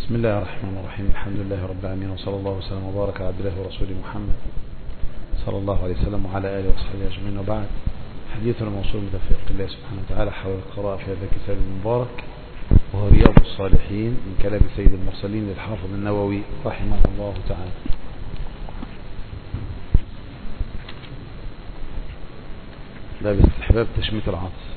بسم الله الرحمن الرحيم. الحمد لله رب العالمين، وصلى الله وسلم وبارك على عبد الله ورسوله محمد صلى الله عليه وسلم وعلى آله وصحبه أجمعين، وبعد. حديثنا موصول بتوفيق الله سبحانه وتعالى حول القراءة في هذا الكتاب المبارك، وهو رياض الصالحين من كلام سيد المرسلين للحافظ النووي رحمه الله تعالى. باب استحباب تشميت العاطس.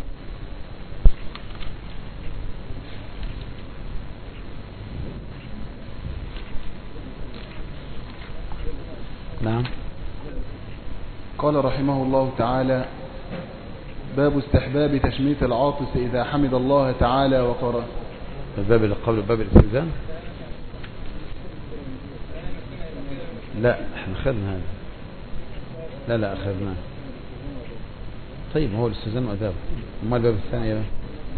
نعم. قال رحمه الله تعالى: باب استحباب تشميت العاطس إذا حمد الله تعالى وقرأ. الباب اللي قبل باب الاستئذان؟ لا احنا خدنا هذا. لا اخذناه. طيب هو الاستئذان وادابه، امال الباب الثاني بقى؟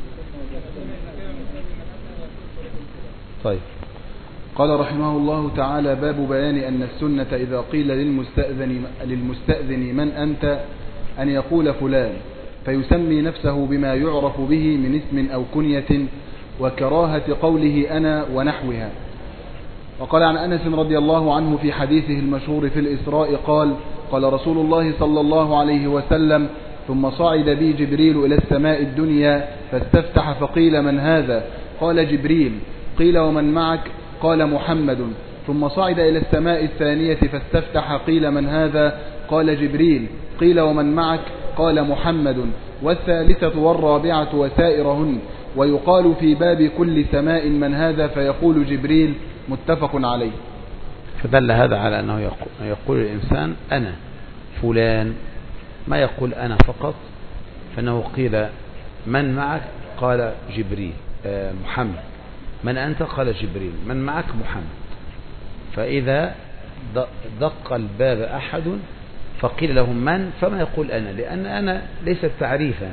طيب. قال رحمه الله تعالى: باب بيان أن السنة إذا قيل للمستأذن من أنت أن يقول فلان، فيسمي نفسه بما يعرف به من اسم أو كنية، وكراهة قوله أنا ونحوها. وقال عن أنس رضي الله عنه في حديثه المشهور في الإسراء قال: قال رسول الله صلى الله عليه وسلم: ثم صعد بي جبريل إلى السماء الدنيا فاستفتح فقيل من هذا؟ قال جبريل. قيل ومن معك؟ قال محمد. ثم صعد إلى السماء الثانية فاستفتح قيل من هذا؟ قال جبريل. قيل ومن معك؟ قال محمد. والثالثة والرابعة وسائرهن. ويقال في باب كل سماء من هذا؟ فيقول جبريل. متفق عليه. فدل هذا على أنه يقول الإنسان أنا فلان، ما يقول أنا فقط، فإنه قيل من معك؟ قال جبريل محمد. من أنت؟ قال جبريل. من معك؟ محمد. فإذا دق الباب أحد فقيل له من، فما يقول أنا، لأن أنا ليست تعريفا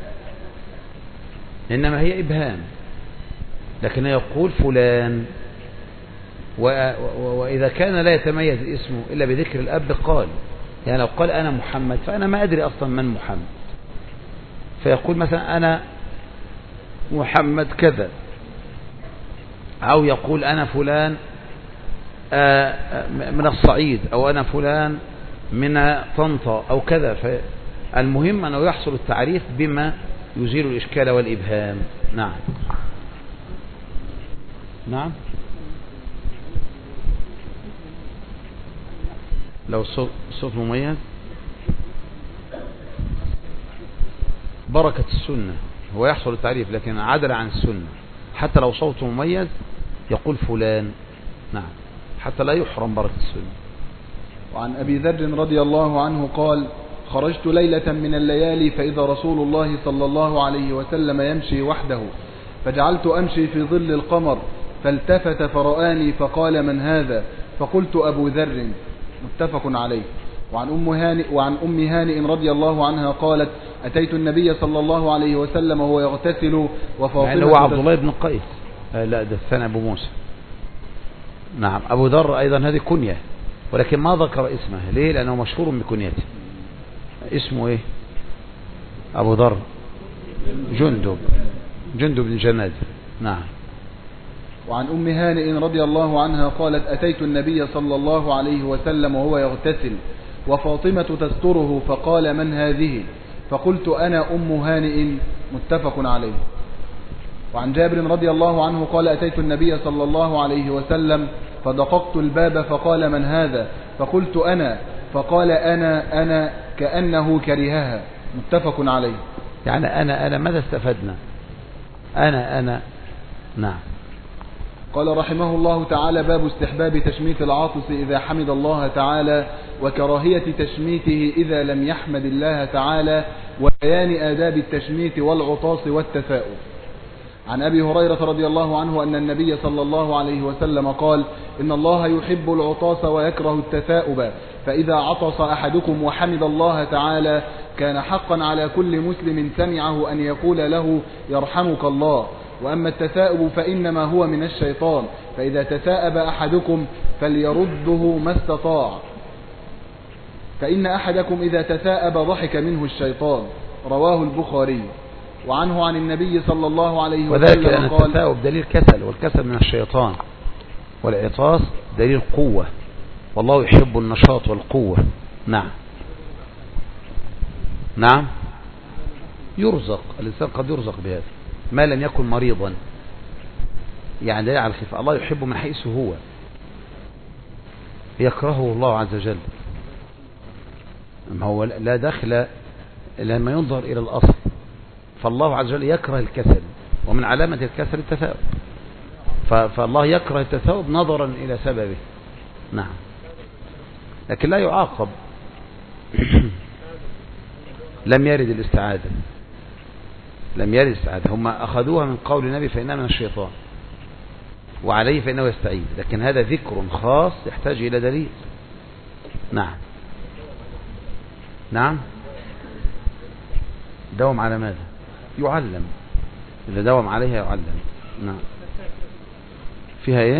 إنما هي إبهام، لكن يقول فلان. وإذا كان لا يتميز اسمه إلا بذكر الأب قال، يعني لو قال أنا محمد فأنا ما أدري أصلا من محمد، فيقول مثلا أنا محمد كذا، أو يقول أنا فلان من الصعيد، أو أنا فلان من طنطا أو كذا. فالمهم أنه يحصل التعريف بما يزيل الإشكال والإبهام. نعم. نعم. لو صوت مميز بركة السنة هو يحصل التعريف، لكن عدل عن السنة حتى لو صوته مميز يقول فلان. نعم، حتى لا يحرم بركة السنة. وعن أبي ذر رضي الله عنه قال: خرجت ليلة من الليالي فإذا رسول الله صلى الله عليه وسلم يمشي وحده، فجعلت أمشي في ظل القمر، فالتفت فرآني فقال من هذا؟ فقلت أبو ذر. متفق عليه. وعن أم هانئ رضي الله عنها قالت: أتيت النبي صلى الله عليه وسلم وهو يغتسل وفاطمة. يعني هو عبد الله بن قيس. لا، ده الثاني أبو موسى. نعم. أبو ذر أيضا هذه كنية، ولكن ما ذكر اسمه. ليه؟ لأنه مشهور بكنيته. اسمه إيه؟ أبو ذر جندب بن جناد. نعم. وعن أم هانئ رضي الله عنها قالت: أتيت النبي صلى الله عليه وسلم وهو يغتسل وفاطمة تستره، فقال من هذه؟ فقلت أنا أم هانئ. متفق عليه. وعن جابر رضي الله عنه قال: أتيت النبي صلى الله عليه وسلم فدققت الباب فقال من هذا؟ فقلت أنا. فقال أنا كأنه كرهها. متفق عليه. يعني أنا ماذا استفدنا؟ أنا. نعم. قال رحمه الله تعالى: باب استحباب تشميت العاطس إذا حمد الله تعالى، وكراهية تشميته إذا لم يحمد الله تعالى، وبيان آداب التشميت والعطاس والتفاؤل. عن أبي هريرة رضي الله عنه أن النبي صلى الله عليه وسلم قال: إن الله يحب العطاس ويكره التثاؤب، فإذا عطس أحدكم وحمد الله تعالى كان حقا على كل مسلم سمعه أن يقول له يرحمك الله. وأما التثاؤب فإنما هو من الشيطان، فإذا تثاءب أحدكم فليرده ما استطاع، فإن أحدكم إذا تثاءب ضحك منه الشيطان. رواه البخاري. وعنه عن النبي صلى الله عليه وذلك وسلم لأن قال: التثاؤب دليل كسل، والكسل من الشيطان، والعطاس دليل قوة، والله يحب النشاط والقوة. نعم نعم، يرزق الإنسان، قد يرزق بهذا ما لم يكن مريضا، يعني دليل على الخفاء. الله يحب من حيث هو، يكرهه الله عز وجل. ما هو لا دخل لما ينظر إلى الأصل، فالله عز وجل يكره الكسل، ومن علامة الكسل التثاؤب، فالله يكره التثاؤب نظرا إلى سببه. نعم، لكن لا يعاقب. لم يرد الاستعاذة، لم يرد الاستعاذة، هم أخذوها من قول النبي فإنها من الشيطان، وعليه فإنه يستعيذ، لكن هذا ذكر خاص يحتاج إلى دليل. نعم نعم، دوم على ماذا؟ يعلم، إذا دوم عليها يعلم. نعم، فيها إيه؟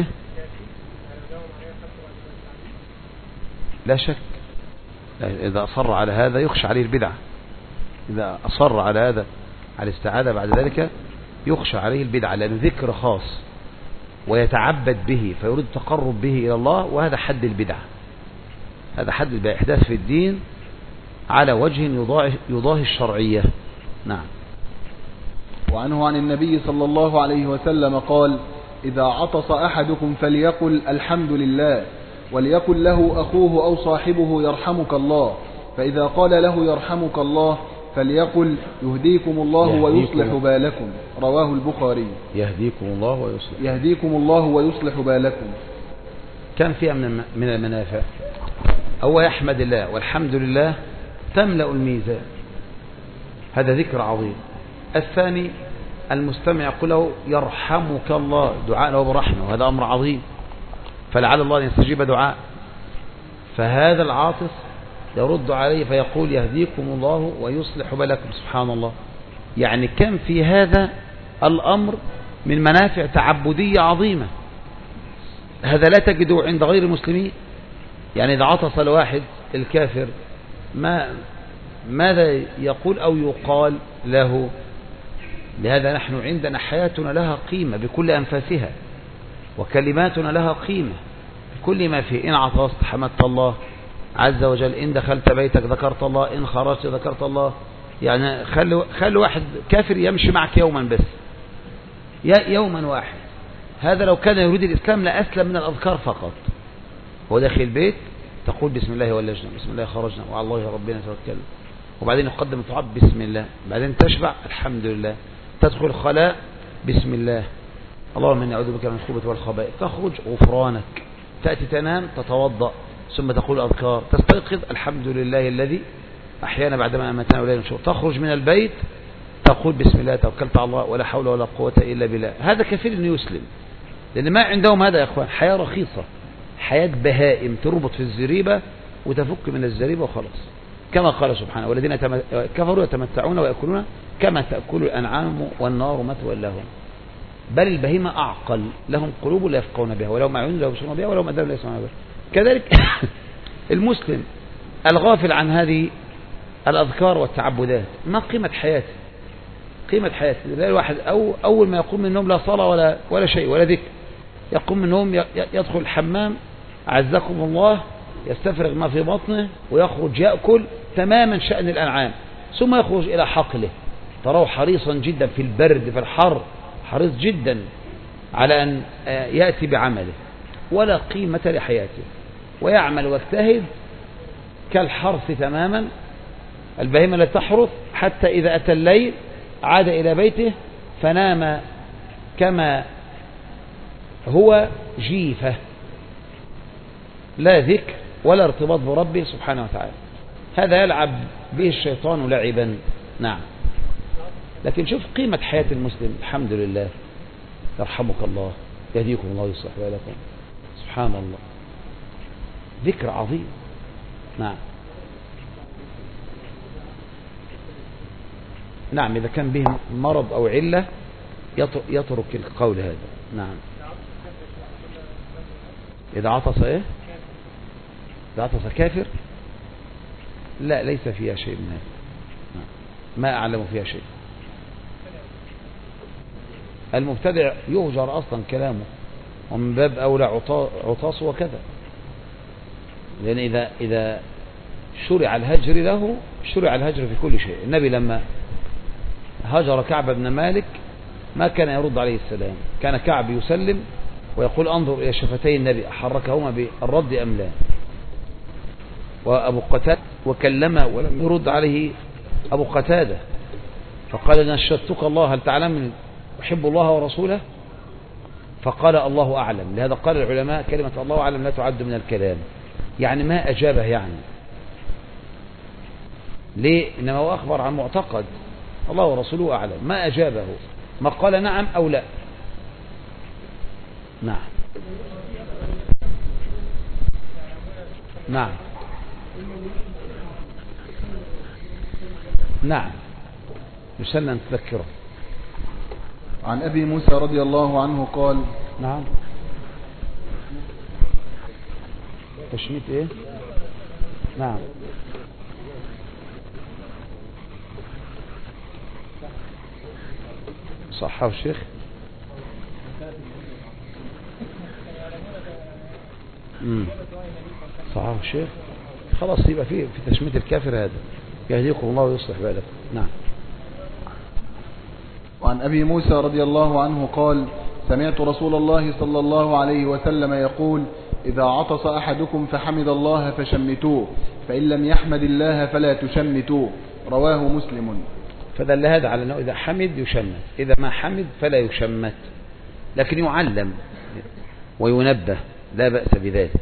لا شك، إذا أصر على هذا يخشى عليه البدعة، إذا أصر على هذا على الاستعاذة بعد ذلك يخشى عليه البدعة، لأنه ذكر خاص ويتعبد به فيريد التقرب به إلى الله، وهذا حد البدعة، هذا حد البدعة، إحداث في الدين على وجه يضاهي الشرعية. نعم. وعنه عن النبي صلى الله عليه وسلم قال: إذا عطس أحدكم فليقل الحمد لله، وليقل له أخوه أو صاحبه يرحمك الله، فإذا قال له يرحمك الله فليقل يهديكم الله ويصلح بالكم. رواه البخاري. يهديكم الله ويصلح، يهديكم الله ويصلح بالكم. كان فيها من المنافع. هو يحمد الله، والحمد لله تملأ الميزان، هذا ذكر عظيم. الثاني المستمع يقول له يرحمك الله، دعاء له برحمة، وهذا أمر عظيم، فلعل الله أن يستجيب دعاء. فهذا العاطس يرد عليه فيقول يهديكم الله ويصلح بالكم. سبحان الله، يعني كم في هذا الأمر من منافع تعبدية عظيمة، هذا لا تجده عند غير المسلمين. يعني إذا عطس الواحد الكافر ماذا يقول أو يقال له؟ لهذا نحن عندنا حياتنا لها قيمة بكل أنفاسها، وكلماتنا لها قيمة بكل ما فيه. إن عطست حمدت الله عز وجل، إن دخلت بيتك ذكرت الله، إن خرجت ذكرت الله. يعني خلي واحد كافر يمشي معك يوما بس، يوما واحد، هذا لو كان يريد الإسلام لأسلم من الأذكار فقط. هو داخل البيت تقول بسم الله ولجنا، بسم الله خرجنا، وعلى الله ربنا توكلنا، وبعدين يقدم الطعام بسم الله، بعدين تشبع الحمد لله، تدخل الخلاء بسم الله، اللهم إني أعوذ بك من الخبث والخبائث، تخرج غفرانك، تأتي تنام تتوضأ، ثم تقول أذكار، تستيقظ الحمد لله الذي أحيانا بعدما أماتنا وإليه النشور، تخرج من البيت تقول بسم الله توكلت على الله ولا حول ولا قوة إلا بالله. هذا كفيل أن يسلم، لأن ما عندهم هذا يا أخوان، حياة رخيصة، حياة بهائم تربط في الزريبة وتفك من الزريبة وخلاص، كما قال سبحانه والذين كفروا يتمتعون ويأكلون كما تأكل الأنعام والنار مثوى لهم. بل البهيمة أعقل، لهم قلوب لا يفقهون بها، ولهم أعين لا يبصرون بها، ولهم آذان لا يسمعون بها. كذلك المسلم الغافل عن هذه الأذكار والتعبدات، ما قيمة حياته؟ قيمة حياته لا الواحد أول ما يقوم من النوم لا صلاة ولا شيء ولا ذكر، يقوم من النوم يدخل الحمام عزكم الله، يستفرغ ما في بطنه ويخرج يأكل تماما شأن الأنعام، ثم يخرج إلى حقله، تراه حريصا جدا في البرد في الحر، حريص جدا على أن يأتي بعمله، ولا قيمة لحياته، ويعمل واجتهد كالحرث تماما، البهيمة لا تحرث، حتى إذا أتى الليل عاد إلى بيته فنام كما هو جيفة، لا ذكر ولا ارتباط بربه سبحانه وتعالى. هذا يلعب به الشيطان لعبا. نعم، لكن شوف قيمة حياة المسلم، الحمد لله، يرحمك الله، يهديكم الله ويصلح بالكم، سبحان الله، ذكر عظيم. نعم نعم، إذا كان به مرض أو علة يترك القول هذا. نعم، إذا عطس إيه؟ إذا عطس كافر، لا ليس فيها شيء من هذا، ما أعلم فيها شيء. المبتدع يهجر أصلا كلامه، ومن باب أولى عطاس وكذا، لأن إذا شرع الهجر له شرع الهجر في كل شيء. النبي لما هجر كعب بن مالك ما كان يرد عليه السلام، كان كعب يسلم ويقول انظر إلى شفتي النبي أحركهما بالرد أم لا. وأبو قتادة وكلمه ولم يرد عليه أبو قتادة، فقال نشدتك الله هل تعلم أحب الله ورسوله؟ فقال الله أعلم. لهذا قال العلماء كلمة الله أعلم لا تعد من الكلام، يعني ما أجابه، يعني ليه؟ إنما هو أخبر عن معتقد، الله ورسوله أعلم، ما أجابه، ما قال نعم أو لا. نعم نعم نعم يسلم تذكره. عن أبي موسى رضي الله عنه قال نعم تشميت ايه؟ نعم صحه الشيخ. صحه الشيخ. خلاص يبقى في تشميت الكافر هذا. يهديكم الله ويصلح بالكم. نعم. وعن أبي موسى رضي الله عنه قال سمعت رسول الله صلى الله عليه وسلم يقول إذا عطس أحدكم فحمد الله فشمتوه، فإن لم يحمد الله فلا تشمتوه. رواه مسلم. فدل هذا على أنه إذا حمد يشمت، إذا ما حمد فلا يشمت، لكن يعلم وينبه، لا بأس بذلك.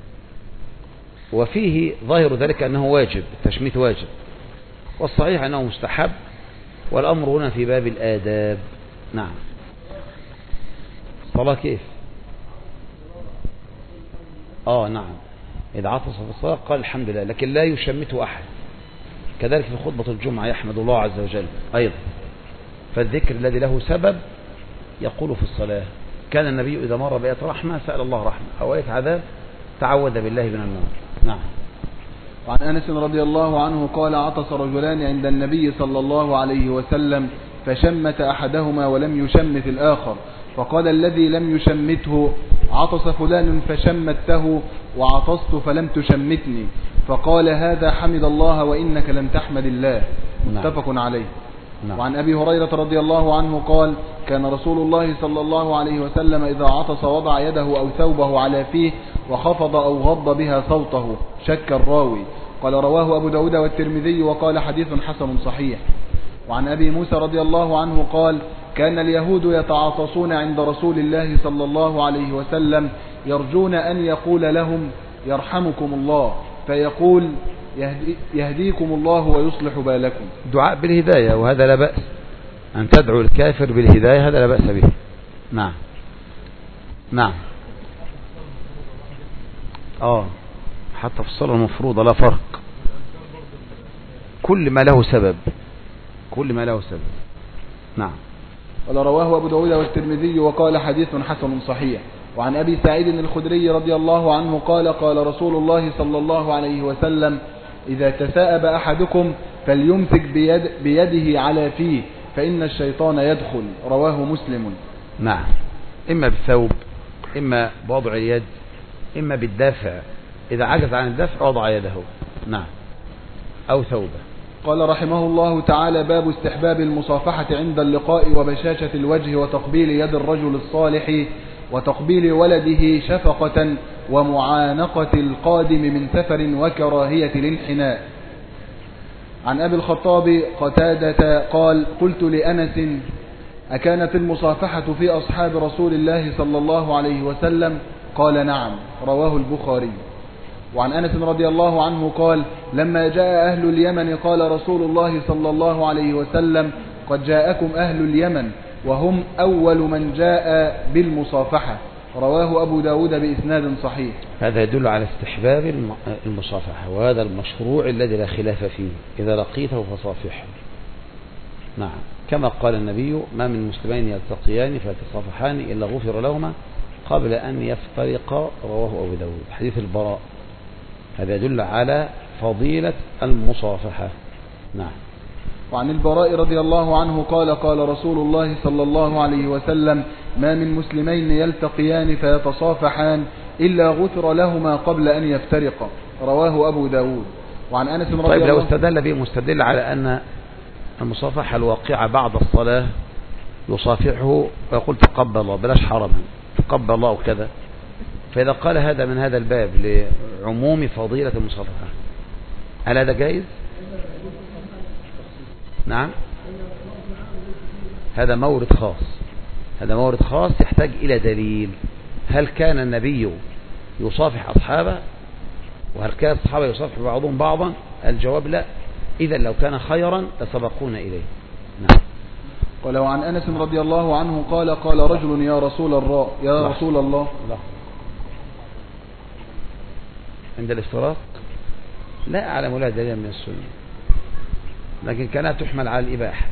وفيه ظاهر ذلك أنه واجب، التشميت واجب، والصحيح أنه مستحب، والأمر هنا في باب الآداب. نعم. الصلاة كيف؟ نعم، إذا عطس في الصلاة قال الحمد لله، لكن لا يشمته أحد. كذلك في خطبة الجمعة يحمد الله عز وجل أيضا. فالذكر الذي له سبب يقول في الصلاة. كان النبي إذا مر بآية رحمة سأل الله رحمة، أو آية عذاب تعوذ بالله من النار. نعم. وعن أنس رضي الله عنه قال عطس رجلان عند النبي صلى الله عليه وسلم فشمت أحدهما ولم يشمت الآخر، فقال الذي لم يشمته عطس فلان فشمته وعطست فلم تشمتني، فقال هذا حمد الله وإنك لم تحمد الله. متفق عليه. نعم. وعن أبي هريرة رضي الله عنه قال كان رسول الله صلى الله عليه وسلم إذا عطس وضع يده أو ثوبه على فيه وخفض أو غض بها صوته. شك الراوي. قال رواه أبو داود والترمذي وقال حديث حسن صحيح. وعن أبي موسى رضي الله عنه قال كان اليهود يتعاطسون عند رسول الله صلى الله عليه وسلم يرجون أن يقول لهم يرحمكم الله، فيقول يهديكم الله ويصلح بالكم. دعاء بالهداية، وهذا لا بأس أن تدعو الكافر بالهداية، هذا لا بأس به. نعم. نعم. حتى في الصلاة المفروضة لا فرق، كل ما له سبب، كل ما له سبب. نعم. قال رواه أبو داود والترمذي وقال حديث حسن صحيح. وعن أبي سعيد الخدري رضي الله عنه قال قال رسول الله صلى الله عليه وسلم إذا تثاءب أحدكم فليمسك بيده على فيه فإن الشيطان يدخل. رواه مسلم. نعم. إما بالثوب، إما بوضع اليد، إما بالدافع، إذا عجز عن الدفع وضع يده. نعم. أو ثوبه. قال رحمه الله تعالى باب استحباب المصافحة عند اللقاء وبشاشة الوجه وتقبيل يد الرجل الصالح وتقبيل ولده شفقة ومعانقة القادم من سفر وكراهية الانحناء. عن أبي الخطاب قتادة قال قلت لأنس أكانت المصافحة في أصحاب رسول الله صلى الله عليه وسلم؟ قال نعم. رواه البخاري. وعن أنس رضي الله عنه قال لما جاء أهل اليمن قال رسول الله صلى الله عليه وسلم قد جاءكم أهل اليمن وهم أول من جاء بالمصافحة. رواه أبو داود بإسناد صحيح. هذا يدل على استحباب المصافحة، وهذا المشروع الذي لا خلاف فيه، إذا لقيته فصافحه. نعم. كما قال النبي ما من مسلمين يلتقيان فيتصافحان إلا غفر لهما قبل أن يفترقا. رواه أبو داود. حديث البراء. هذا يدل على فضيلة المصافحة. نعم. وعن البراء رضي الله عنه قال قال رسول الله صلى الله عليه وسلم ما من مسلمين يلتقيان فيتصافحان إلا غفر لهما قبل أن يفترقا. رواه أبو داود. وعن أنس رضي الله عنه. طيب لو استدل به مستدل على أن المصافحة الواقعة بعد الصلاة يصافحه ويقول تقبل الله، بلاش حرما، تقبل الله وكذا، فإذا قال هذا من هذا الباب لعموم فضيلة المصافحة، هل هذا جائز؟ نعم، هذا مورد خاص، هذا مورد خاص يحتاج إلى دليل. هل كان النبي يصافح أصحابه؟ وهل كان الصحابة يصافح بعضهم بعضا؟ الجواب لا. إذا لو كان خيرا لسبقونا إليه. نعم. ولو عن أنس رضي الله عنه قال قال رجل يا رسول الله لا. عند الافتراق لا أعلم لها دليل من السنة، لكن كانت تحمل على الإباحة،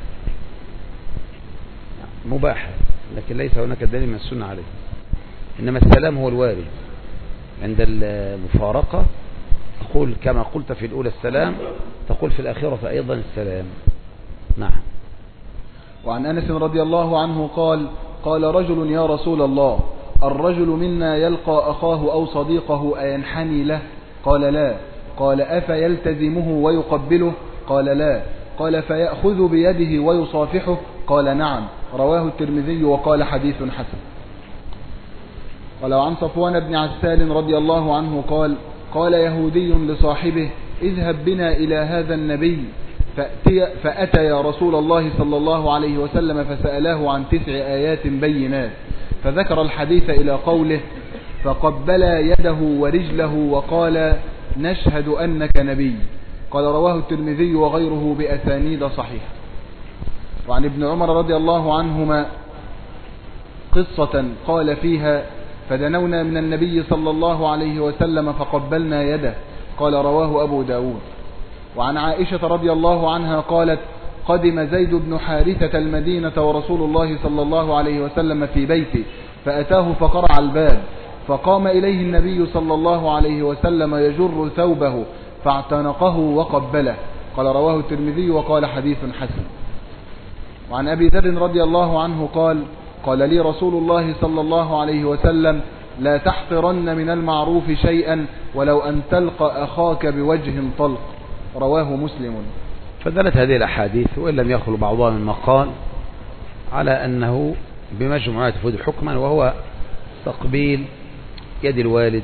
مباحة، لكن ليس هناك دليل من السنة عليه. إنما السلام هو الوارد عند المفارقة، تقول كما قلت في الأولى السلام، تقول في الآخرة أيضا السلام. نعم. وعن أنس رضي الله عنه قال قال رجل يا رسول الله الرجل منا يلقى أخاه أو صديقه أينحني له؟ قال لا. قال أفيلتزمه ويقبله؟ قال لا. قال فيأخذ بيده ويصافحه؟ قال نعم. رواه الترمذي وقال حديث حسن. ولو عن صفوان بن عسال رضي الله عنه قال قال يهودي لصاحبه اذهب بنا إلى هذا النبي، فأتى يا رسول الله صلى الله عليه وسلم فسأله عن 9 آيات بينات، فذكر الحديث إلى قوله فقبلا يده ورجله وقال نشهد أنك نبي. قال رواه الترمذي وغيره بأسانيد صحيحة. وعن ابن عمر رضي الله عنهما قصة قال فيها فدنونا من النبي صلى الله عليه وسلم فقبلنا يده. قال رواه أبو داود. وعن عائشة رضي الله عنها قالت قدم زيد بن حارثة المدينة ورسول الله صلى الله عليه وسلم في بيته، فأتاه فقرع الباب، فقام إليه النبي صلى الله عليه وسلم يجر ثوبه فاعتنقه وقبله. قال رواه الترمذي وقال حديث حسن. وعن أبي ذر رضي الله عنه قال قال لي رسول الله صلى الله عليه وسلم لا تحقرن من المعروف شيئا ولو أن تلقى أخاك بوجه طلق. رواه مسلم. فدلت هذه الأحاديث وإن لم يخلو بعضها من مقال على أنه بمجموعات تفيد حكما، وهو تقبيل يد الوالد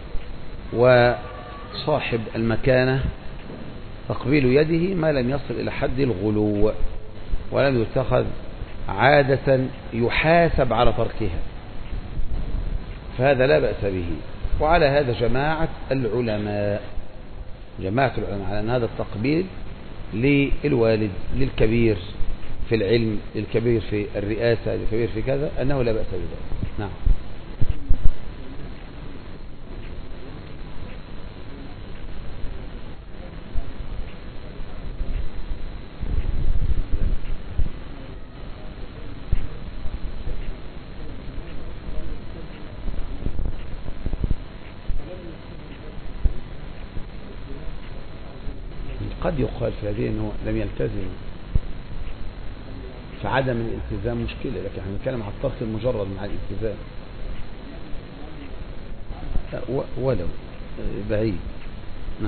وصاحب المكانة، تقبيل يده ما لم يصل إلى حد الغلو ولم يتخذ عادة يحاسب على تركها، فهذا لا بأس به. وعلى هذا جماعة العلماء على أن هذا التقبيل للوالد للكبير في العلم، للكبير في الرئاسة، للكبير في كذا، أنه لا بأس بذلك. نعم. قد يقال في هذه أنه لم يلتزم، فعدم الالتزام مشكلة، لكن احنا نتكلم عن الترك المجرد مع الالتزام ولو بعيد. نعم.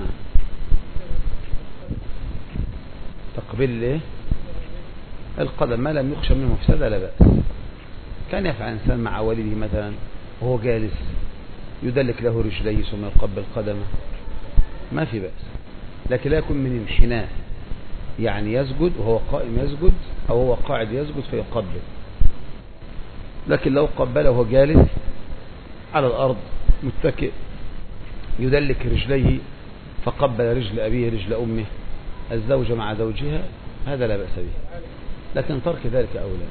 تقبيل الايه؟ القدم ما لم يخشى منه مفسدة لا بأس. كان يفعل إنسان مع والده مثلا وهو جالس يدلك له رجليه ثم يقبل قدمه، ما في بأس، لكن لا يكون من انحناء، يعني يسجد وهو قائم يسجد أو هو قاعد يسجد فيقبل. لكن لو قبله وهو جالس على الأرض متكئ يدلك رجليه فقبل رجل أبيه رجل أمه، الزوجة مع زوجها، هذا لا بأس به. لكن ترك ذلك أولى،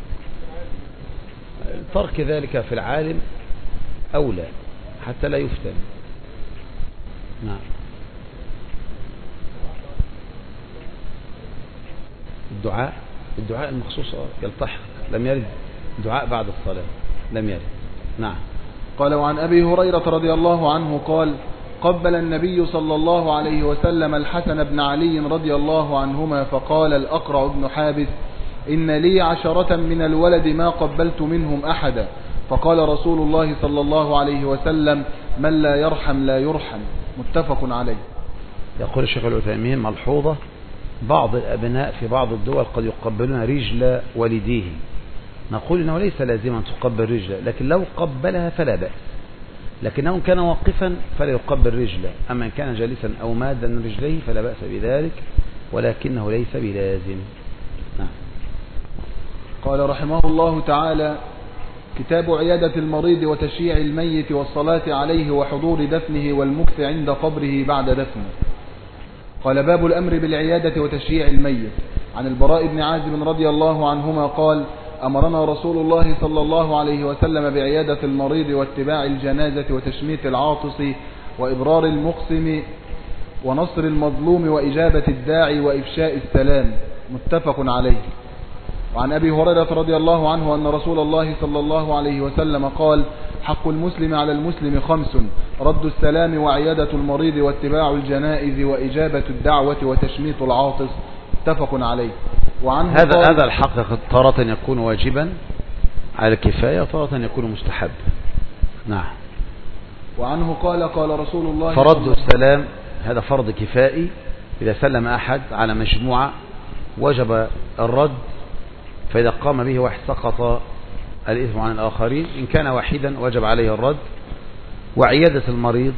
ترك ذلك في العالم أولى حتى لا يفتن. نعم. الدعاء المخصوص يلتحق، لم يرد دعاء بعد الصلاة، لم يرد. نعم. قال وعن أبي هريرة رضي الله عنه قال قبل النبي صلى الله عليه وسلم الحسن بن علي رضي الله عنهما فقال الأقرع بن حابس: إن لي 10 من الولد ما قبلت منهم أحدا. فقال رسول الله صلى الله عليه وسلم: من لا يرحم لا يرحم. متفق عليه. يقول الشيخ العثيمين: ملحوظة: بعض الأبناء في بعض الدول قد يقبلون رجل والديه. نقول إنه ليس لازما تقبل رجله، لكن لو قبلها فلا بأس، لكنه كان واقفا فلا يقبل رجله، أما إن كان جالسا أو مادا رجليه فلا بأس بذلك، ولكنه ليس بلازم. نعم. قال رحمه الله تعالى: كتاب عيادة المريض وتشييع الميت والصلاة عليه وحضور دفنه والمكث عند قبره بعد دفنه. قال: باب الأمر بالعيادة وتشييع الميت. عن البراء بن عازب رضي الله عنهما قال: أمرنا رسول الله صلى الله عليه وسلم بعيادة المريض واتباع الجنازة وتشميت العاطس وإبرار المقسم ونصر المظلوم وإجابة الداعي وإفشاء السلام. متفق عليه. وعن أبي هريرة رضي الله عنه أن رسول الله صلى الله عليه وسلم قال: حق المسلم على المسلم 5: رد السلام وعيادة المريض واتباع الجنائز وإجابة الدعوة وتشميت العاطس. متفق عليه. وعنه هذا الحق تارة يكون واجبا على الكفاية وتارة يكون مستحب. نعم. وعنه قال: قال رسول الله فرد السلام هذا فرض كفائي، إذا سلم أحد على مجموعة وجب الرد، فإذا قام به واحد سقط الإثم عن الآخرين، إن كان واحدا وجب عليه الرد. وعيادة المريض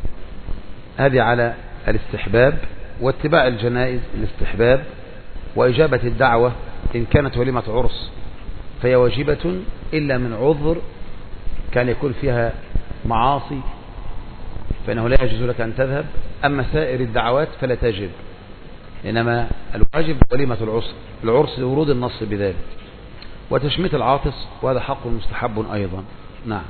هذه على الاستحباب، واتباع الجنائز الاستحباب، وإجابة الدعوة إن كانت وليمة عرس فهي واجبة إلا من عذر كان يكون فيها معاصي فإنه لا يجوز لك أن تذهب، أما سائر الدعوات فلا تجب، إنما الواجب وليمة العرس لورود النص بذلك. وتشميت العاطس وهذا حق مستحب أيضا. نعم.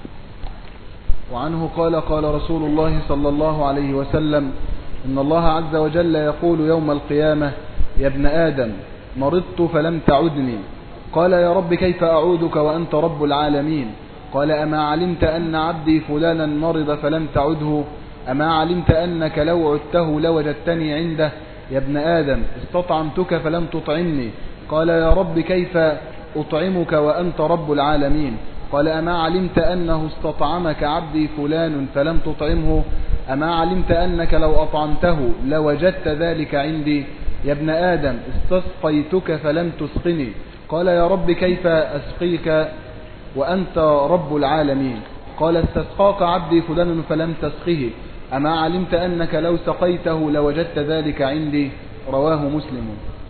وعنه قال: قال رسول الله صلى الله عليه وسلم: إن الله عز وجل يقول يوم القيامة: يا ابن آدم، مرضت فلم تعدني. قال: يا رب كيف أعودك وأنت رب العالمين؟ قال: أما علمت أن عبدي فلانا مرض فلم تعده؟ أما علمت أنك لو عدته لوجدتني عنده؟ يا ابن آدم، استطعمتك فلم تطعمني. قال: يا رب كيف أطعمك وأنت رب العالمين؟ قال: أما علمت أنه استطعمك عبدي فلان فلم تطعمه؟ أما علمت أنك لو أطعمته لوجدت ذلك عندي؟ يا ابن آدم، استسقيتك فلم تسقني. قال: يا رب كيف أسقيك وأنت رب العالمين؟ قال: استسقاك عبدي فلان فلم تسقه. أما علمت أنك لو سقيته لوجدت ذلك عندي؟ رواه مسلم.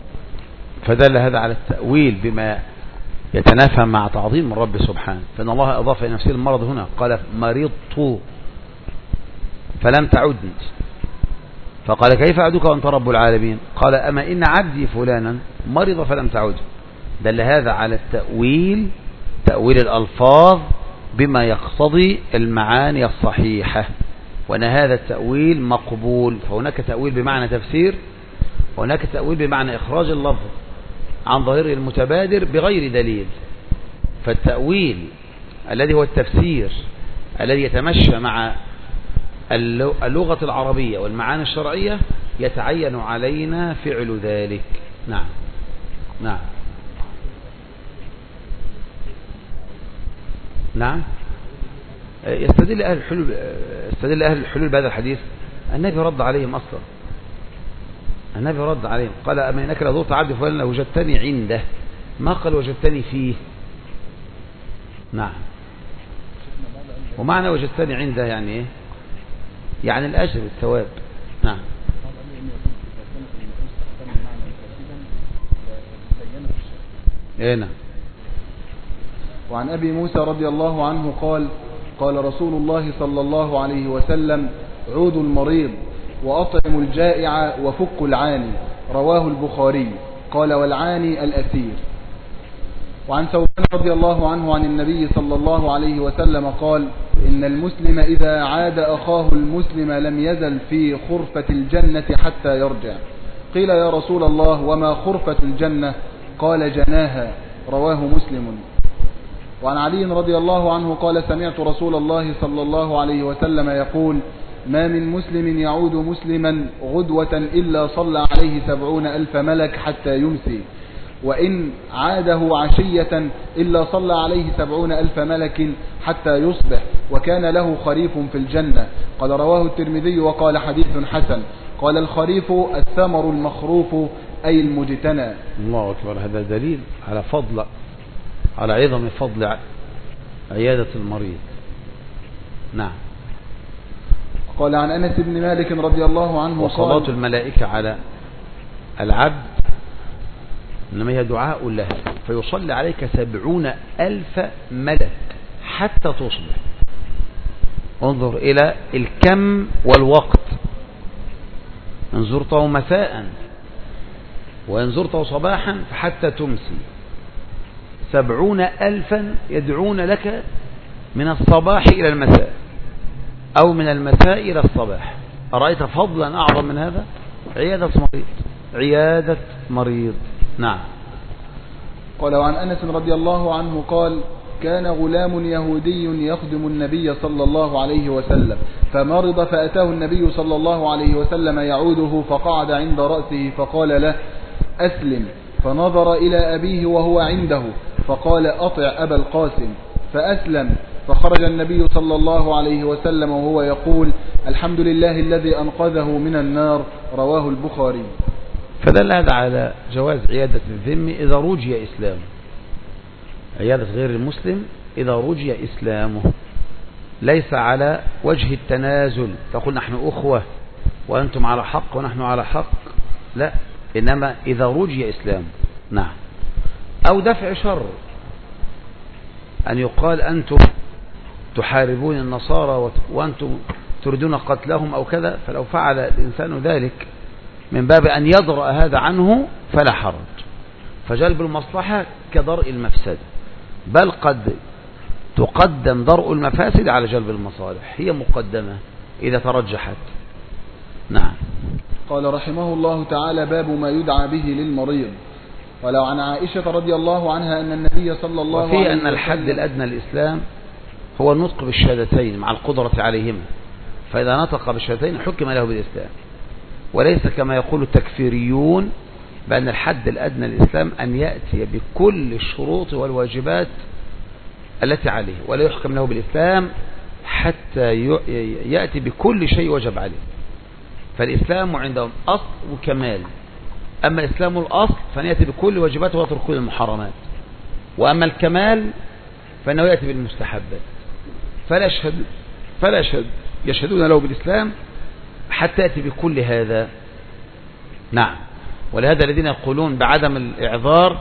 فدل هذا على التأويل بما يتنافى مع تعظيم الرب سبحانه، فإن الله أضاف إلى نفسه المرض هنا، قال: مرضت فلم تعدني. فقال: كيف أعدك وأنت رب العالمين؟ قال: أما إن عبدي فلانا مرض فلم تعد. دل هذا على التأويل، تأويل الألفاظ بما يقتضي المعاني الصحيحة، وأن هذا التأويل مقبول. فهناك تأويل بمعنى تفسير، وهناك تأويل بمعنى إخراج اللفظ عن ظاهره المتبادر بغير دليل. فالتأويل الذي هو التفسير الذي يتمشى مع اللغة العربية والمعاني الشرعية يتعين علينا فعل ذلك. نعم. نعم. نعم. يستدل أهل الحلول بهذا الحديث. النبي رد عليهم أصلا، النبي رد عليهم قال: أما إنك لو زرت عبد فلان وجدتني عنده، ما قال وجدتني فيه. نعم. ومعنى وجدتني عنده يعني إيه؟ يعني الأجر والثواب. نعم. نعم. وعن أبي موسى رضي الله عنه قال: قال رسول الله صلى الله عليه وسلم: عودوا المريض وأطعموا الجائع وفكوا العاني. رواه البخاري. قال: والعاني الأسير. وعن ثوبان رضي الله عنه عن النبي صلى الله عليه وسلم قال: إن المسلم إذا عاد أخاه المسلم لم يزل في خرفة الجنة حتى يرجع. قيل: يا رسول الله، وما خرفة الجنة؟ قال: جناها. رواه مسلم. وعن علي رضي الله عنه قال: سمعت رسول الله صلى الله عليه وسلم يقول: ما من مسلم يعود مسلما غدوة إلا صلى عليه 70,000 ملك حتى يمسي، وإن عاده عشية إلا صلى عليه 70,000 ملك حتى يصبح، وكان له خريف في الجنة. قال رواه الترمذي وقال حديث حسن. قال الخريف الثمر المخروف أي المجتنى. الله أكبر. هذا دليل على عظم فضل عيادة المريض. نعم. قال عن أنس بن مالك رضي الله عنه وصلاة الملائكة على العبد إنما هي دعاء له، فيصلي عليك 70,000 ملك حتى تصبح. انظر إلى الكم والوقت، إن زرته مساء وإن زرته صباحا فحتى تمسي. 70,000 يدعون لك من الصباح إلى المساء أو من المساء إلى الصباح. أرأيت فضلا أعظم من هذا؟ عيادة مريض. نعم. قال عن أنس رضي الله عنه قال كان غلام يهودي يخدم النبي صلى الله عليه وسلم، فمرض فأتاه النبي صلى الله عليه وسلم يعوده، فقعد عند رأسه فقال له أسلم، فنظر إلى أبيه وهو عنده فقال أطع أبا القاسم، فأسلم. فخرج النبي صلى الله عليه وسلم وهو يقول الحمد لله الذي أنقذه من النار. رواه البخاري. فدل هذا على جواز عيادة الذم إذا رجي إسلامه، عيادة غير المسلم إذا رجي إسلامه، ليس على وجه التنازل تقول نحن أخوة وأنتم على حق ونحن على حق، لا، إنما إذا رجي إسلامه. نعم. أو دفع شر، أن يقال أنتم تحاربون النصارى وأنتم تريدون قتلهم أو كذا، فلو فعل الإنسان ذلك من باب أن يضرأ هذا عنه فلا حرج. فجلب المصلحة كضرء المفسد، بل قد تقدم ضرء المفاسد على جلب المصالح، هي مقدمة إذا ترجحت. نعم. قال رحمه الله تعالى باب ما يدعى به للمريض. ولو عن عائشة رضي الله عنها أن النبي صلى الله عليه وسلم، وفي أن الحد الأدنى للإسلام هو النطق بالشهادتين مع القدرة عليهما، فإذا نطق بالشهادتين حكم له بالإسلام، وليس كما يقول التكفيريون بأن الحد الأدنى للإسلام أن يأتي بكل الشروط والواجبات التي عليه، ولا يحكم له بالإسلام حتى يأتي بكل شيء وجب عليه. فالإسلام عندهم أصل وكمال، أما الإسلام الأصل فأن يأتي بكل واجباته ويترك كل المحرمات، وأما الكمال فإنه يأتي بالمستحبات. فلا يشهدون له بالإسلام حتى يأتي بكل هذا. نعم. ولهذا الذين يقولون بعدم الإعذار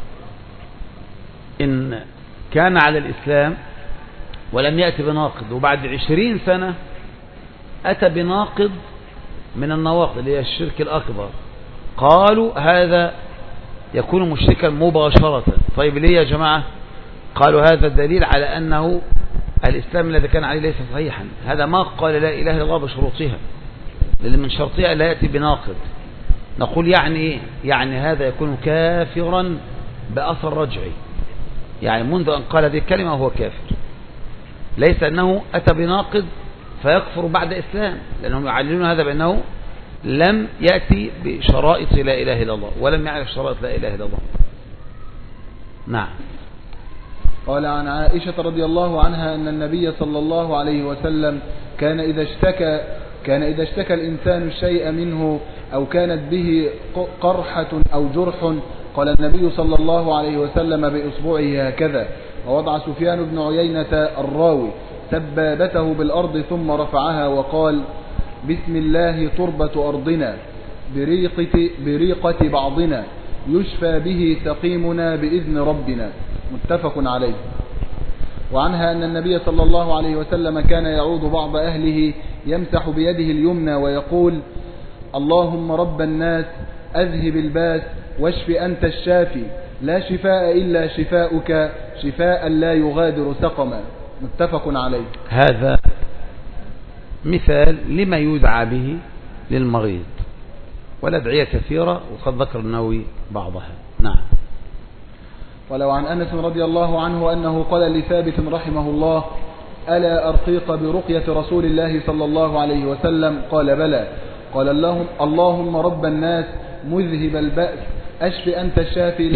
إن كان على الإسلام ولم يأتي بناقض وبعد 20 سنة أتى بناقض من النواقض اللي هي الشرك الأكبر، قالوا هذا يكون مشركا مباشرة. طيب ليه يا جماعة؟ قالوا هذا الدليل على أنه الإسلام الذي كان عليه ليس صحيحا. هذا ما قال لا إله إلا الله بشروطها، لأن من شرطها لا يأتي بناقض. نقول يعني إيه؟ يعني هذا يكون كافرا بأثر رجعي، يعني منذ أن قال هذه الكلمة هو كافر، ليس أنه أتى بناقض فيكفر بعد إسلام، لأنهم يعللون هذا بأنه لم يأتي بشرائط لا إله إلا الله ولم يعرف شرائط لا إله إلا الله. نعم. قال عن عائشة رضي الله عنها أن النبي صلى الله عليه وسلم كان إذا اشتكى الإنسان الشيء منه أو كانت به قرحة أو جرح قال النبي صلى الله عليه وسلم بإصبعه هكذا. ووضع سفيان بن عيينة الراوي سبابته بالأرض ثم رفعها وقال بسم الله تربة أرضنا بريقة بعضنا يشفى به سقيمنا بإذن ربنا. متفق عليه. وعنها أن النبي صلى الله عليه وسلم كان يعود بعض أهله يمسح بيده اليمنى ويقول اللهم رب الناس أذهب الباس واشف أنت الشافي لا شفاء إلا شفاؤك شفاء لا يغادر سقما. متفق عليه. هذا مثال لما يدعى به للمريض، والأدعية كثيرة وقد ذكر النووي بعضها. نعم. ولو عن أنس رضي الله عنه أنه قال لثابت رحمه الله ألا أرقيك برقية رسول الله صلى الله عليه وسلم؟ قال بلى. قال اللهم رب الناس مذهب البأس اشف أنت الشافي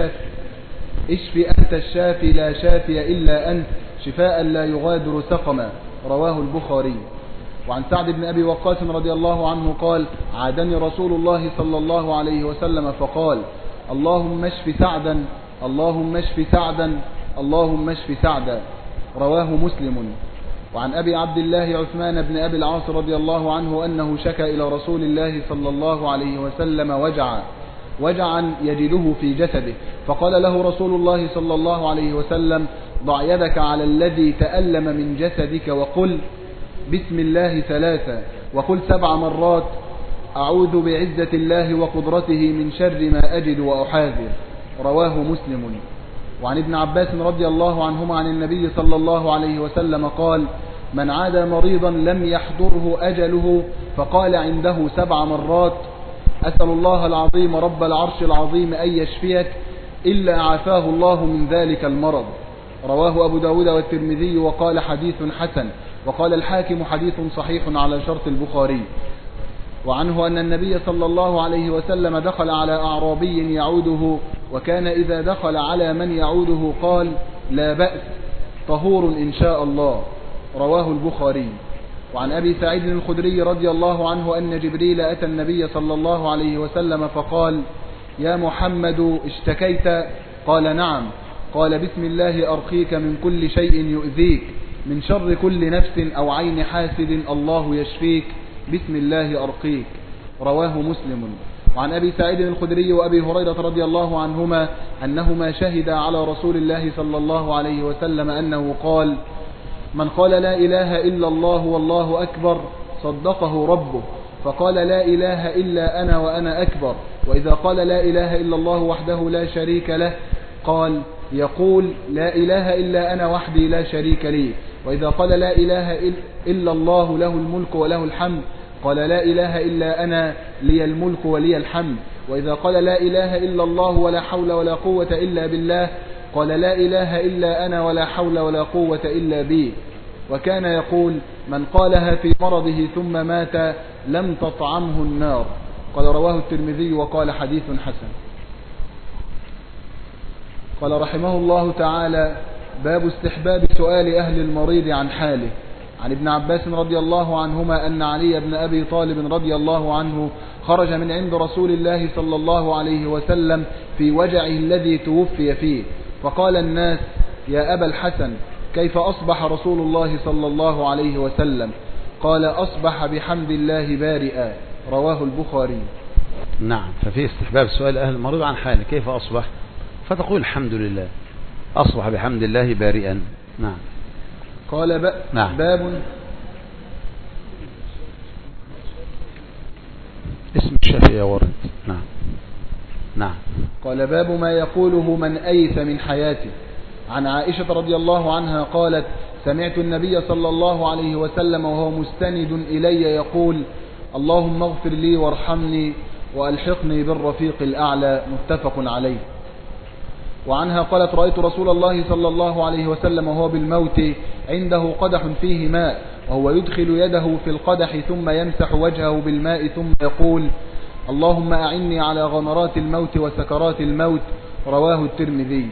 لا شافي إلا أنت شفاء لا يغادر سقما. رواه البخاري. وعن سعد بن أبي وقاص رضي الله عنه قال عادني رسول الله صلى الله عليه وسلم فقال اللهم اشف سعدا اللهم اشف سعدا اللهم اشف سعدا. رواه مسلم. وعن أبي عبد الله عثمان بن أبي العاص رضي الله عنه أنه شكى إلى رسول الله صلى الله عليه وسلم وجعا يجده في جسده، فقال له رسول الله صلى الله عليه وسلم ضع يدك على الذي تألم من جسدك وقل بسم الله 3 وقل 7 مرات أعوذ بعزة الله وقدرته من شر ما أجد وأحاذر. رواه مسلم. وعن ابن عباس رضي الله عنهما عن النبي صلى الله عليه وسلم قال من عاد مريضا لم يحضره أجله فقال عنده 7 مرات أسأل الله العظيم رب العرش العظيم أن يشفيك إلا عافاه الله من ذلك المرض. رواه أبو داود والترمذي وقال حديث حسن. وقال الحاكم حديث صحيح على شرط البخاري. وعنه أن النبي صلى الله عليه وسلم دخل على أعرابي يعوده وكان إذا دخل على من يعوده قال لا بأس طهور إن شاء الله. رواه البخاري. وعن أبي سعيد الخدري رضي الله عنه أن جبريل أتى النبي صلى الله عليه وسلم فقال يا محمد اشتكيت؟ قال نعم. قال بسم الله أرقيك من كل شيء يؤذيك من شر كل نفس أو عين حاسد الله يشفيك بسم الله أرقيك. رواه مسلم. وعن أبي سعيد الخدري وأبي هريرة رضي الله عنهما أنهما شهدا على رسول الله صلى الله عليه وسلم أنه قال من قال لا إله إلا الله والله أكبر صدقه ربه فقال لا إله إلا أنا وأنا أكبر. وإذا قال لا إله إلا الله وحده لا شريك له قال يقول لا إله إلا أنا وحدي لا شريك لي. وإذا قال لا إله إلا الله له الملك وله الحمد قال لا إله إلا أنا لي الملك ولي الحمد. وإذا قال لا إله إلا الله ولا حول ولا قوة إلا بالله قال لا إله إلا أنا ولا حول ولا قوة إلا بي. وكان يقول من قالها في مرضه ثم مات لم تطعمه النار. قال رواه الترمذي وقال حديث حسن. قال رحمه الله تعالى باب استحباب سؤال أهل المريض عن حاله. عن ابن عباس رضي الله عنهما أن علي بن أبي طالب رضي الله عنه خرج من عند رسول الله صلى الله عليه وسلم في وجعه الذي توفي فيه فقال الناس يا أبا الحسن كيف أصبح رسول الله صلى الله عليه وسلم؟ قال أصبح بحمد الله بارئا. رواه البخاري. نعم. ففي استحباب سؤال أهل المريض عن حاله كيف أصبح فتقول الحمد لله أصبح بحمد الله بارئا. نعم. قال نعم. باب اسم الشافعي ورد. نعم. نعم. قال باب ما يقوله من أيس من حياته. عن عائشة رضي الله عنها قالت سمعت النبي صلى الله عليه وسلم وهو مستند إلي يقول اللهم اغفر لي وارحمني وألحقني بالرفيق الأعلى. متفق عليه. وعنها قالت رأيت رسول الله صلى الله عليه وسلم وهو بالموت عنده قدح فيه ماء وهو يدخل يده في القدح ثم يمسح وجهه بالماء ثم يقول اللهم أعني على غمرات الموت وسكرات الموت. رواه الترمذي.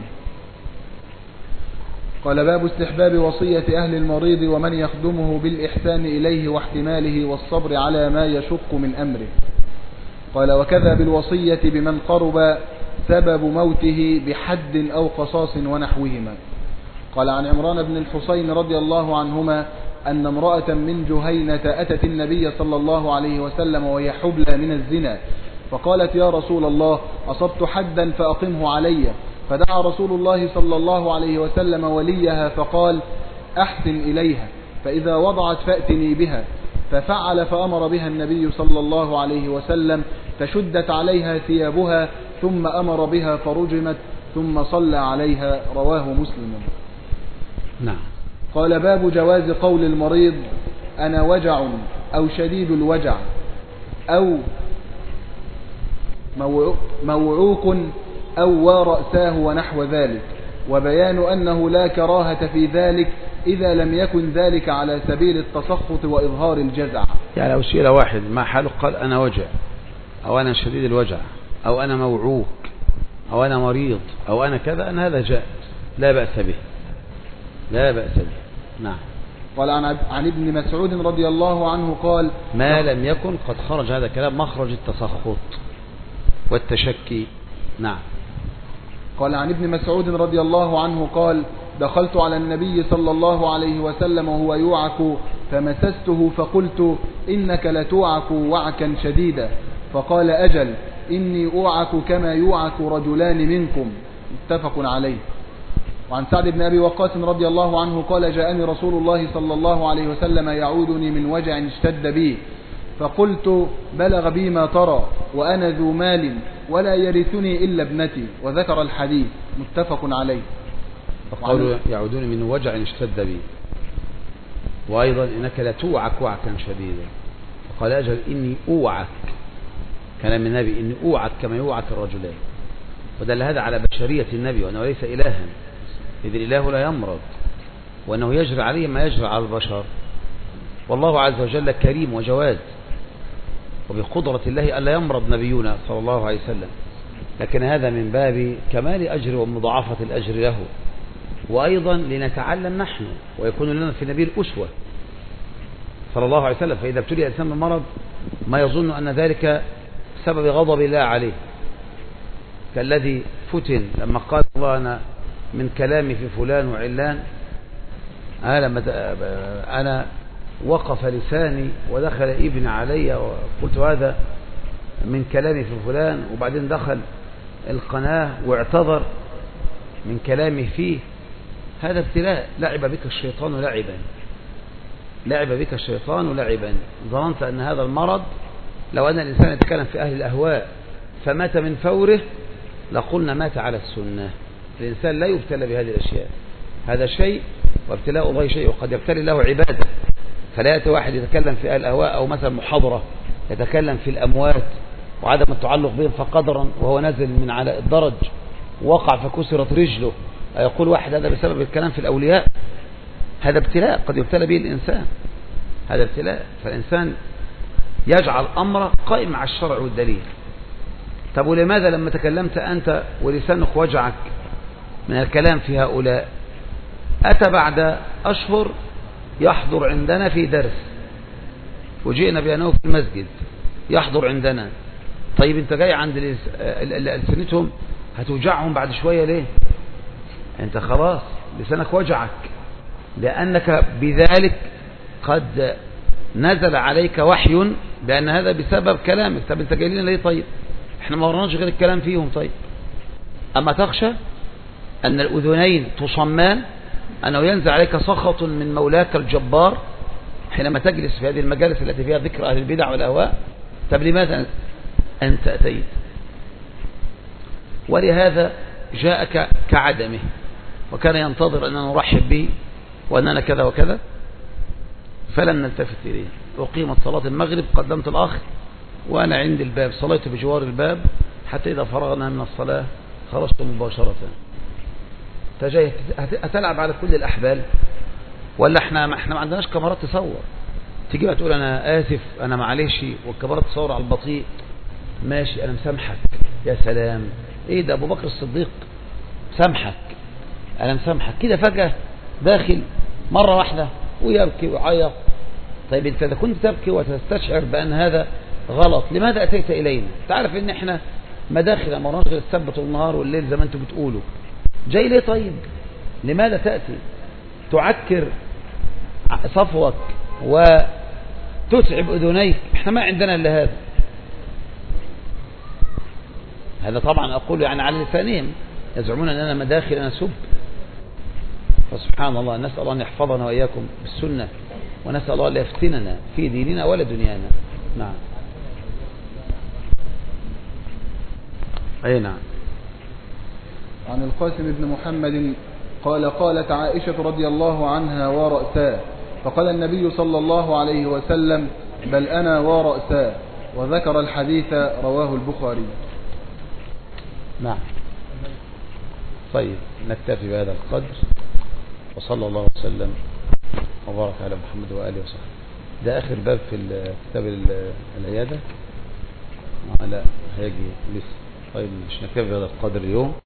قال باب استحباب وصية أهل المريض ومن يخدمه بالإحسان إليه واحتماله والصبر على ما يشق من أمره. قال وكذا بالوصية بمن قرب سبب موته بحد أو قصاص ونحوهما. قال عن عمران بن الحصين رضي الله عنهما أن امرأة من جهينة أتت النبي صلى الله عليه وسلم وهي حبلى من الزنا فقالت يا رسول الله أصبت حدا فأقمه علي. فدعا رسول الله صلى الله عليه وسلم وليها فقال أحسن إليها فإذا وضعت فأتني بها. ففعل فأمر بها النبي صلى الله عليه وسلم فشدت عليها ثيابها ثم أمر بها فرجمت ثم صلى عليها. رواه مسلم. نعم. قال باب جواز قول المريض أنا وجع أو شديد الوجع أو موعوك أو ورأساه ونحو ذلك وبيان أنه لا كراهة في ذلك إذا لم يكن ذلك على سبيل التسخط وإظهار الجزع. يعني لو سئل واحد ما حاله قال أنا وجع، أو أنا شديد الوجع، أو أنا موعوك، أو أنا مريض، أو أنا كذا، أن هذا جائز لا بأس به، لا بأس به. نعم. قال عن ابن مسعود رضي الله عنه قال ما لم يكن قد خرج هذا كلام مخرج التسخط والتشكي. نعم. قال عن ابن مسعود رضي الله عنه قال دخلت على النبي صلى الله عليه وسلم وهو يوعك فمسسته فقلت إنك لتوعك وعكا شديدا، فقال أجل إني أوعك كما يوعك رجلان منكم، متفق عليه. وعن سعد بن أبي وقاص رضي الله عنه قال جاءني رسول الله صلى الله عليه وسلم يعودني من وجع اشتد بي، فقلت بلغ بي ما ترى وأنا ذو مال ولا يرثني إلا ابنتي، وذكر الحديث، متفق عليه. فقالوا يعودوني من وجع اشتد بي، وأيضا إنك لتوعك وعكا شديدا، فقال أجل إني أوعك، كلام النبي إني أوعك كما يوعك الرجلان، ودل هذا على بشرية النبي وأنه ليس إلها، إذ الإله لا يمرض، وأنه يجري عليه ما يجري على البشر، والله عز وجل كريم وجواد، وبقدرة الله ألا يمرض نبينا صلى الله عليه وسلم، لكن هذا من باب كمال أجر ومضاعفة الأجر له، وأيضا لنتعلم نحن ويكون لنا في النبي الأسوة صلى الله عليه وسلم. فإذا ابتلي الإنسان بالمرض ما يظن أن ذلك بسبب غضب الله عليه، كالذي فتن لما قال الله أنا من كلامي في فلان وعلان، أنا وقف لساني ودخل ابن علي وقلت هذا من كلامي في فلان، وبعدين دخل القناة واعتذر من كلامي فيه. هذا ابتلاء، لعب بك الشيطان لعبا، لعب بك الشيطان لعبا. ظننت أن هذا المرض لو أن الإنسان يتكلم في أهل الأهواء فمات من فوره لقلنا مات على السنة. الإنسان لا يبتلى بهذه الأشياء، هذا شيء وابتلاء الله شيء، وقد يبتلي له عبادة، فلا يأتي واحد يتكلم في أهل الأهواء أو مثلا محاضرة يتكلم في الأموات وعدم التعلق بهم، فقدرا وهو نازل من على الدرج وقع فكسرت رجله، يقول واحد هذا بسبب الكلام في الأولياء. هذا ابتلاء قد يبتلى به الإنسان، هذا ابتلاء. فالإنسان يجعل أمره قائم مع الشرع والدليل. طب ولماذا لما تكلمت أنت ولسانك وجعك من الكلام في هؤلاء؟ أتى بعد أشهر يحضر عندنا في درس، وجئنا بأنه في المسجد يحضر عندنا. طيب انت جاي عند ألسنتهم هتوجعهم بعد شوية ليه؟ انت خلاص لسانك وجعك، لأنك بذلك قد نزل عليك وحي بأن هذا بسبب كلامك. طب انت جاي لنا ليه؟ طيب احنا ما ورناش غير الكلام فيهم. طيب أما تخشى أن الأذنين تصمان، أنه ينزل عليك سخط من مولاك الجبار حينما تجلس في هذه المجالس التي فيها ذكر أهل البدع والأهواء؟ طب لماذا أنت أتيت؟ ولهذا جاءك كعدمه، وكان ينتظر أننا نرحب به وأننا كذا وكذا، فلم نلتفت إليه. أقيمت صلاة المغرب، قدمت الأخ وأنا عند الباب، صليت بجوار الباب حتى إذا فرغنا من الصلاة خرجت مباشرة. تجي هتلعب على كل الأحبال، ولا احنا ما عندناش كاميرات تصور؟ تيجي بقى تقول أنا آسف أنا معلش، والكاميرات تصور على البطيء، ماشي أنا مسامحك. يا سلام، إيه ده أبو بكر الصديق مسامحك، أنا مسامحك كده فجأة داخل مرة واحدة ويبكي ويعيط. طيب انت إذا كنت تبكي وتستشعر بأن هذا غلط لماذا أتيت إلينا؟ تعرف إن احنا مداخل ما نشغل السبت والنهار والليل زي ما انتم بتقولوا، جاي ليه؟ طيب لماذا تأتي تعكر صفوك وتتعب أذنيك؟ احنا ما عندنا إلا هذا. هذا طبعا أقول يعني على لسانهم، يزعمون أننا مداخل نسب. فسبحان الله، نسأل الله أن يحفظنا وإياكم بالسنة، ونسأل الله أن يفتننا في ديننا ولا دنيانا. نعم. أي نعم. عن القاسم بن محمد قال قالت عائشة رضي الله عنها ورأساه، فقال النبي صلى الله عليه وسلم بل أنا ورأساه، وذكر الحديث رواه البخاري. نعم. طيب نكتفي بهذا القدر، وصلى الله وسلم وبارك على محمد وآله وصحبه. ده آخر باب في كتاب العيادة. لا هيجي لسه. طيب مش نكفي هذا القدر اليوم.